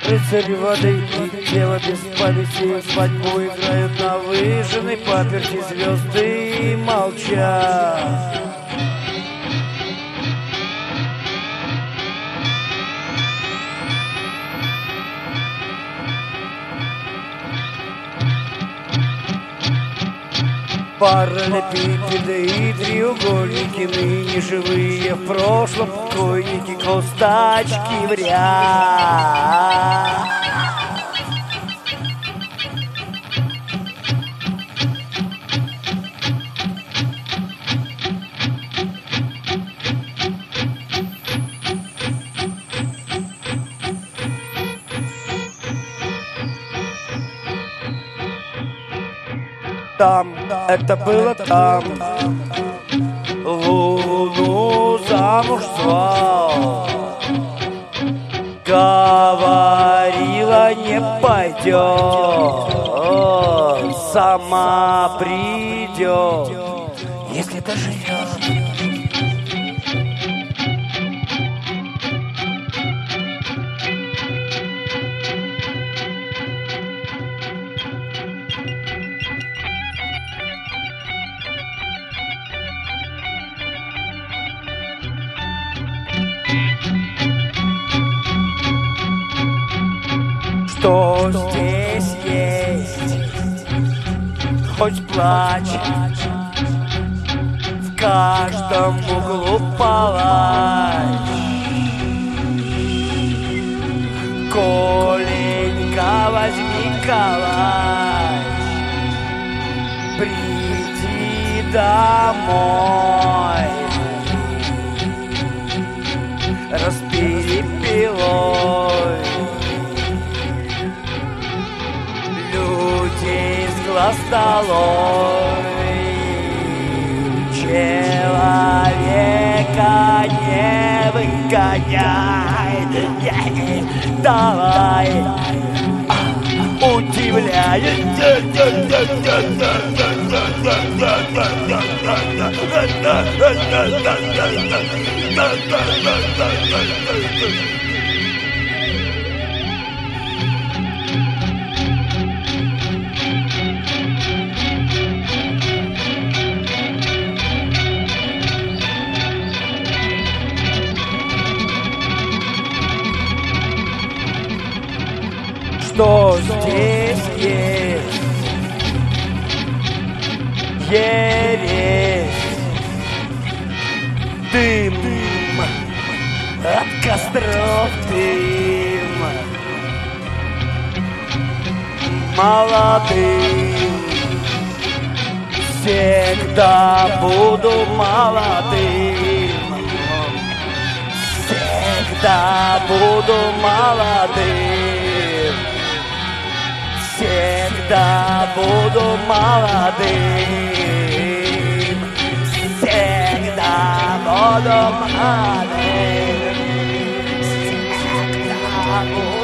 Рыцари воды и тело без памяти свадьбу играют на выжженной паперти, звезды молчат. Параллелепипеды и треугольники, ныне живые, в прошлом покойники, косточки в ряд. Там, это было там, луну замуж звал, говорила, не пойдет, сама придет, если доживет. Что здесь есть, хоть плачь, в каждом углу палач. Коленька, возьми калач, приди домой, распили пилой. Из глаз долой, человека не выгоняй, давай, удивляй. Что здесь есть, ересь, дым, от костров дым, молодым, всегда буду молодым, всегда буду молодым. Всегда буду молодым, всегда буду молодым, всегда буду.